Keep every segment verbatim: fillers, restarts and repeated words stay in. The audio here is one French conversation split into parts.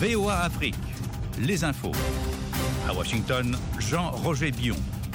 V O A Afrique, les infos. À Washington, Jean-Roger Bion.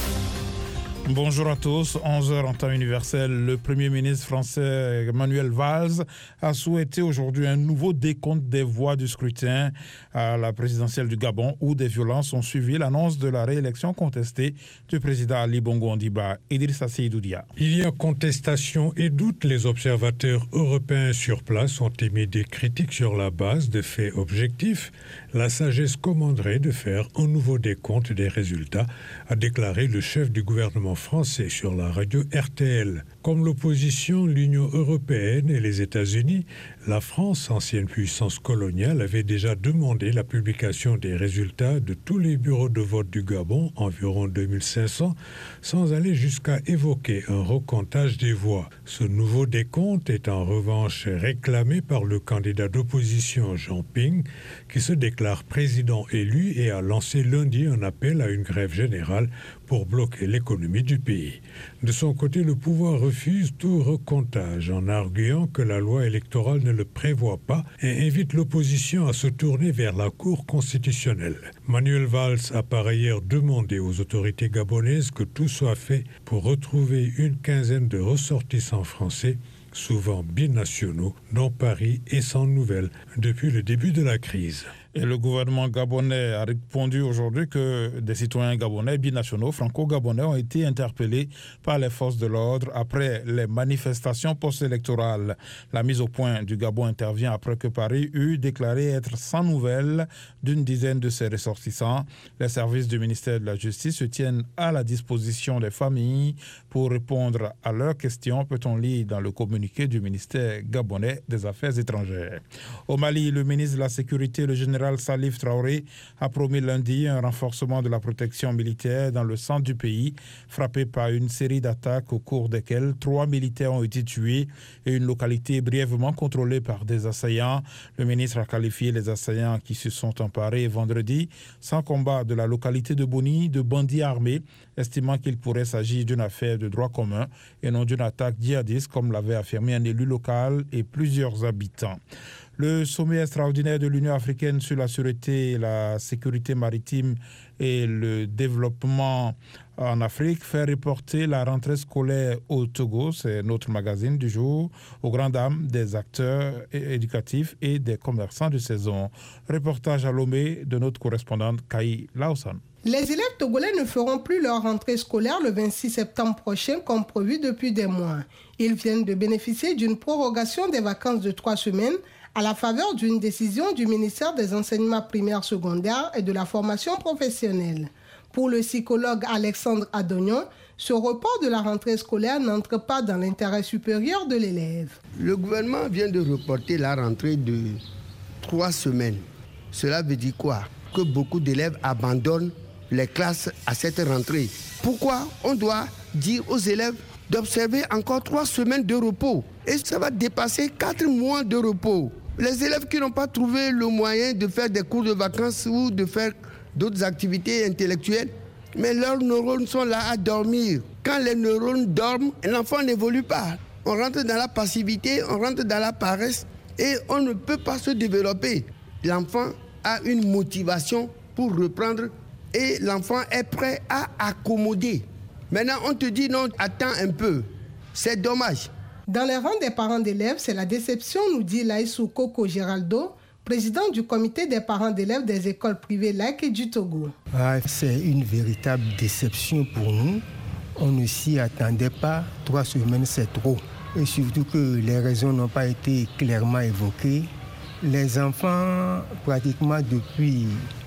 Bonjour à tous, onze heures en temps universel. Le Premier ministre français Manuel Valls a souhaité aujourd'hui un nouveau décompte des voix du scrutin à la présidentielle du Gabon où des violences ont suivi l'annonce de la réélection contestée du président Ali Bongo Ondimba. Idrissa Seydou Dia. Il y a contestation et doute. Les observateurs européens sur place ont émis des critiques sur la base de faits objectifs. La sagesse commanderait de faire un nouveau décompte des résultats, a déclaré le chef du gouvernement français sur la radio R T L. Comme l'opposition, l'Union européenne et les États-Unis, la France, ancienne puissance coloniale, avait déjà demandé la publication des résultats de tous les bureaux de vote du Gabon, environ deux mille cinq cents, sans aller jusqu'à évoquer un recomptage des voix. Ce nouveau décompte est en revanche réclamé par le candidat d'opposition Jean Ping, qui se déclare président élu et a lancé lundi un appel à une grève générale pour bloquer l'économie du pays. De son côté, le pouvoir refuse tout recomptage en arguant que la loi électorale ne le prévoit pas et invite l'opposition à se tourner vers la Cour constitutionnelle. Manuel Valls a par ailleurs demandé aux autorités gabonaises que tout soit fait pour retrouver une quinzaine de ressortissants français, souvent binationaux, dont Paris est sans nouvelles depuis le début de la crise. Et le gouvernement gabonais a répondu aujourd'hui que des citoyens gabonais binationaux, franco-gabonais, ont été interpellés par les forces de l'ordre après les manifestations post-électorales. La mise au point du Gabon intervient après que Paris eut déclaré être sans nouvelles d'une dizaine de ses ressortissants. Les services du ministère de la Justice se tiennent à la disposition des familles pour répondre à leurs questions, peut-on lire dans le communiqué du ministère gabonais des Affaires étrangères. Au Mali, le ministre de la Sécurité, le général Salif Traoré, a promis lundi un renforcement de la protection militaire dans le centre du pays, frappé par une série d'attaques au cours desquelles trois militaires ont été tués et une localité brièvement contrôlée par des assaillants. Le ministre a qualifié les assaillants qui se sont emparés vendredi sans combat de la localité de Boni de bandits armés, estimant qu'il pourrait s'agir d'une affaire de droit commun et non d'une attaque djihadiste, comme l'avait affirmé un élu local et plusieurs habitants. Le sommet extraordinaire de l'Union africaine sur la sûreté, la sécurité maritime et le développement en Afrique fait reporter la rentrée scolaire au Togo, c'est notre magazine du jour, aux grandes dames des acteurs éducatifs et des commerçants de saison. Reportage à Lomé de notre correspondante Kaï Laosan. Les élèves togolais ne feront plus leur rentrée scolaire le vingt-six septembre prochain comme prévu depuis des mois. Ils viennent de bénéficier d'une prorogation des vacances de trois semaines à la faveur d'une décision du ministère des Enseignements primaires secondaires et de la formation professionnelle. Pour le psychologue Alexandre Adognon, ce report de la rentrée scolaire n'entre pas dans l'intérêt supérieur de l'élève. Le gouvernement vient de reporter la rentrée de trois semaines. Cela veut dire quoi? Que beaucoup d'élèves abandonnent les classes à cette rentrée. Pourquoi on doit dire aux élèves d'observer encore trois semaines de repos? Et ça va dépasser quatre mois de repos. Les élèves qui n'ont pas trouvé le moyen de faire des cours de vacances ou de faire d'autres activités intellectuelles, mais leurs neurones sont là à dormir. Quand les neurones dorment, l'enfant n'évolue pas. On rentre dans la passivité, on rentre dans la paresse et on ne peut pas se développer. L'enfant a une motivation pour reprendre et l'enfant est prêt à accommoder. Maintenant, on te dit non, attends un peu. C'est dommage. Dans les rangs des parents d'élèves, c'est la déception, nous dit Laïsou Koko Géraldo, président du comité des parents d'élèves des écoles privées laïques du Togo. Ah, c'est une véritable déception pour nous. On ne s'y attendait pas. Trois semaines, c'est trop. Et surtout que les raisons n'ont pas été clairement évoquées. Les enfants, pratiquement depuis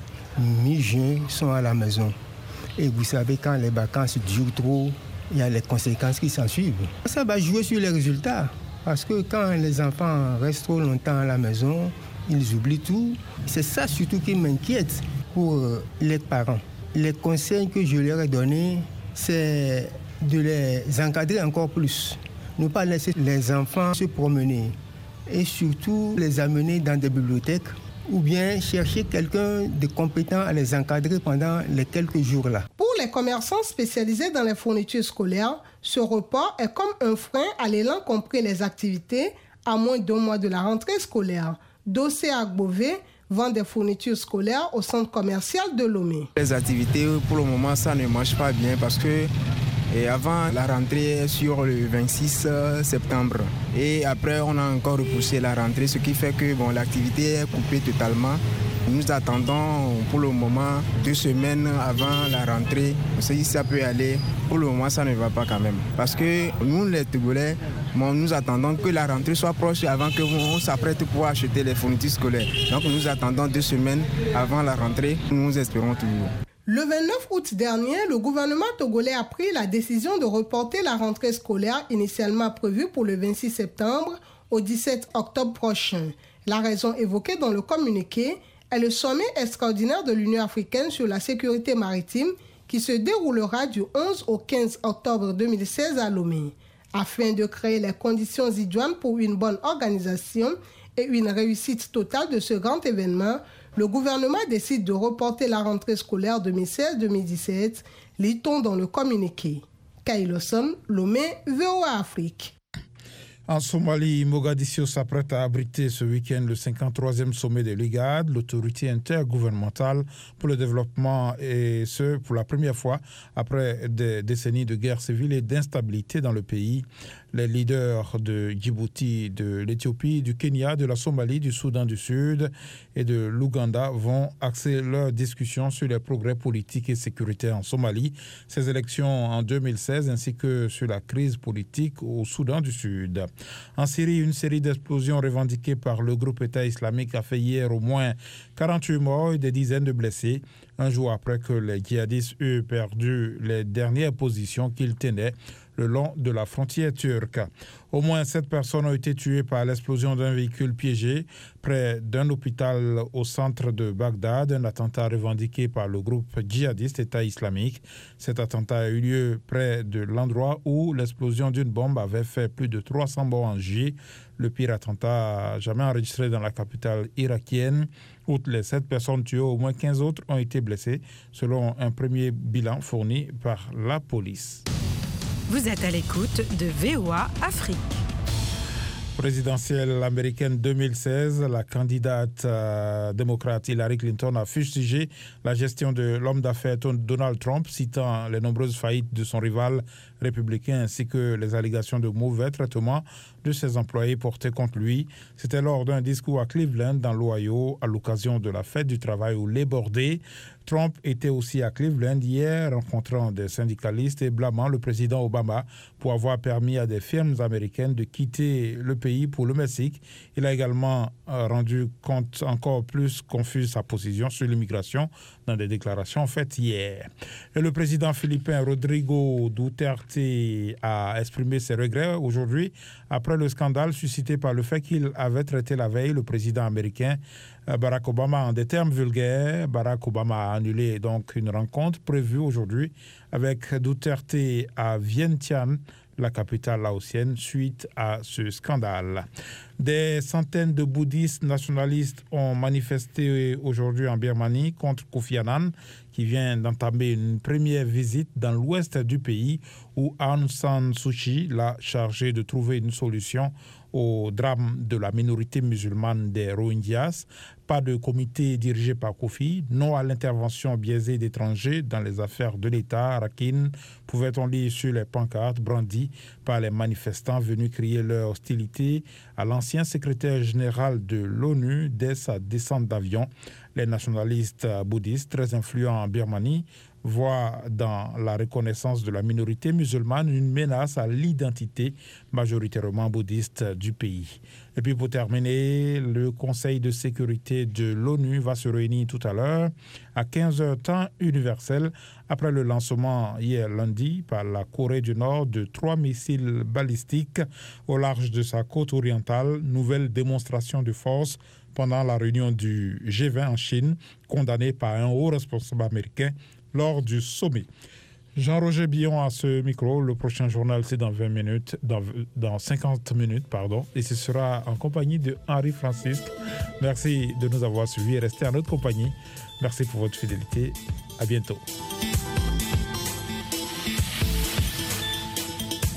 mi-juin, sont à la maison. Et vous savez, quand les vacances durent trop, il y a les conséquences qui s'en suivent. Ça va jouer sur les résultats. Parce que quand les enfants restent trop longtemps à la maison, ils oublient tout. C'est ça surtout qui m'inquiète pour les parents. Les conseils que je leur ai donnés, c'est de les encadrer encore plus. Ne pas laisser les enfants se promener. Et surtout les amener dans des bibliothèques ou bien chercher quelqu'un de compétent à les encadrer pendant les quelques jours-là. Pour les commerçants spécialisés dans les fournitures scolaires, ce report est comme un frein à l'élan qu'ont pris les activités à moins d'un mois de la rentrée scolaire. Dossé Agbové, vend des fournitures scolaires au centre commercial de Lomé. Les activités, pour le moment, ça ne marche pas bien parce que et avant la rentrée est sur le vingt-six septembre. Et après, on a encore repoussé la rentrée, ce qui fait que bon, l'activité est coupée totalement. Nous attendons pour le moment deux semaines avant la rentrée. On sait si ça peut aller. Pour le moment, ça ne va pas quand même. Parce que nous, les Togolais, bon, nous attendons que la rentrée soit proche avant qu'on s'apprête pour acheter les fournitures scolaires. Donc nous attendons deux semaines avant la rentrée. Nous espérons toujours. Le vingt-neuf août dernier, le gouvernement togolais a pris la décision de reporter la rentrée scolaire initialement prévue pour le vingt-six septembre au dix-sept octobre prochain. La raison évoquée dans le communiqué est le sommet extraordinaire de l'Union africaine sur la sécurité maritime qui se déroulera du onze au quinze octobre deux mille seize à Lomé. Afin de créer les conditions idoines pour une bonne organisation et une réussite totale de ce grand événement, le gouvernement décide de reporter la rentrée scolaire deux mille seize deux mille dix-sept, lit-on dans le communiqué. Kailoson, Lomé, V O A Afrique. En Somalie, Mogadiscio s'apprête à abriter ce week-end le cinquante-troisième sommet de l'I G A D, l'autorité intergouvernementale pour le développement, et ce, pour la première fois après des décennies de guerre civile et d'instabilité dans le pays. Les leaders de Djibouti, de l'Éthiopie, du Kenya, de la Somalie, du Soudan du Sud et de l'Ouganda vont axer leurs discussions sur les progrès politiques et sécuritaires en Somalie, ces élections en deux mille seize ainsi que sur la crise politique au Soudan du Sud. En Syrie, une série d'explosions revendiquées par le groupe État islamique a fait hier au moins quarante-huit morts et des dizaines de blessés, un jour après que les djihadistes eurent perdu les dernières positions qu'ils tenaient le long de la frontière turque. Au moins sept personnes ont été tuées par l'explosion d'un véhicule piégé près d'un hôpital au centre de Bagdad, un attentat revendiqué par le groupe djihadiste État islamique. Cet attentat a eu lieu près de l'endroit où l'explosion d'une bombe avait fait plus de trois cents morts en juillet, le pire attentat jamais enregistré dans la capitale irakienne. Outre les sept personnes tuées, au moins quinze autres ont été blessées, selon un premier bilan fourni par la police. Vous êtes à l'écoute de V O A Afrique. Présidentielle américaine deux mille seize, la candidate euh, démocrate Hillary Clinton a fustigé la gestion de l'homme d'affaires Donald Trump, citant les nombreuses faillites de son rival républicain ainsi que les allégations de mauvais traitement de ses employés portés contre lui. C'était lors d'un discours à Cleveland, dans l'Ohio, à l'occasion de la fête du travail au Labor Day. Trump était aussi à Cleveland hier, rencontrant des syndicalistes et blâmant le président Obama pour avoir permis à des firmes américaines de quitter le pays pour le Mexique. Il a également rendu compte encore plus confuse sa position sur l'immigration dans des déclarations faites hier. Et le président philippin Rodrigo Duterte a exprimé ses regrets aujourd'hui après le scandale suscité par le fait qu'il avait traité la veille le président américain Barack Obama en des termes vulgaires. Barack Obama a annulé donc une rencontre prévue aujourd'hui avec Duterte à Vientiane, la capitale laotienne, suite à ce scandale. Des centaines de bouddhistes nationalistes ont manifesté aujourd'hui en Birmanie contre Kofi Annan, qui vient d'entamer une première visite dans l'ouest du pays où Aung San Suu Kyi l'a chargé de trouver une solution au drame de la minorité musulmane des Rohingyas. Pas de comité dirigé par Kofi, non à l'intervention biaisée d'étrangers dans les affaires de l'État, Rakhine, pouvait-on lire sur les pancartes brandies par les manifestants venus crier leur hostilité à l'ancien secrétaire général de l'ONU dès sa descente d'avion. Les nationalistes bouddhistes très influents en Birmanie voient dans la reconnaissance de la minorité musulmane une menace à l'identité majoritairement bouddhiste du pays. Et puis pour terminer, le Conseil de sécurité de l'ONU va se réunir tout à l'heure à quinze heures temps universel après le lancement hier lundi par la Corée du Nord de trois missiles balistiques au large de sa côte orientale. Nouvelle démonstration de force pendant la réunion du G vingt en Chine, condamnée par un haut responsable américain lors du sommet. Jean-Roger Billon à ce micro. Le prochain journal, c'est dans vingt minutes, dans, dans cinquante minutes, pardon, et ce sera en compagnie de Henri Francisque. Merci de nous avoir suivis et restez en notre compagnie. Merci pour votre fidélité. À bientôt.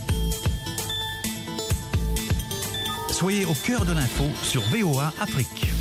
Soyez au cœur de l'info sur V O A Afrique.